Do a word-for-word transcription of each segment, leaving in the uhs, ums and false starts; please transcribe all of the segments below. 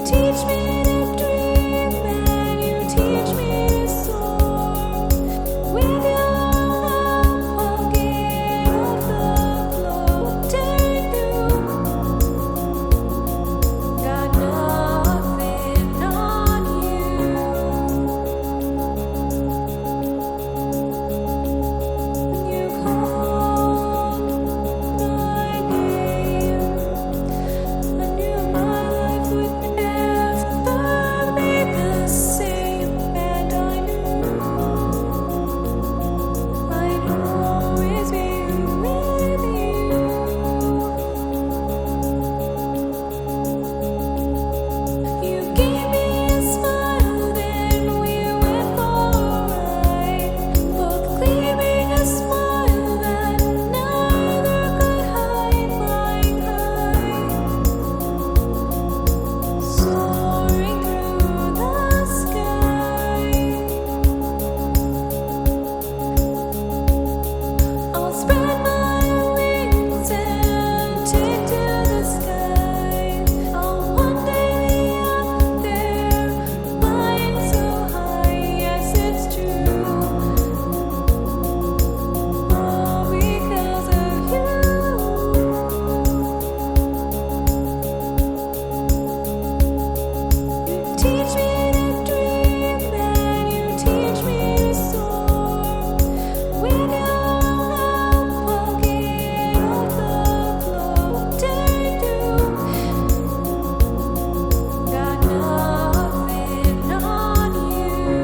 teach me to dream and you teach me to soar. With your help, I'll get off the floating through. Got nothing on you. You called my name. I knew my life would never be the same, and I knew I'd always be with you. You gave me a smile, then we went for a ride, both claiming a smile that neither could hide, flying high, soaring through the sky. I'll spread my wings and take to the sky. I'll one day be up there, flying so high. Yes, it's true, all because of you. You teach me to dream and you teach me to soar. With your help, I'll get off the floating through. Got nothing on you.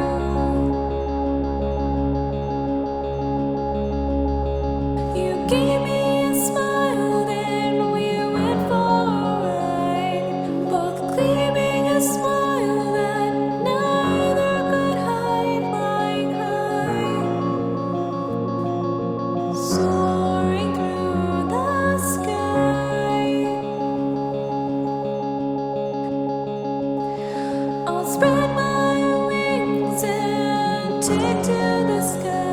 You gave me a smile, then we went for a ride, both claiming a smile that neither could hide, flying high, soaring through the sky. I'll spread my wings and take to the sky.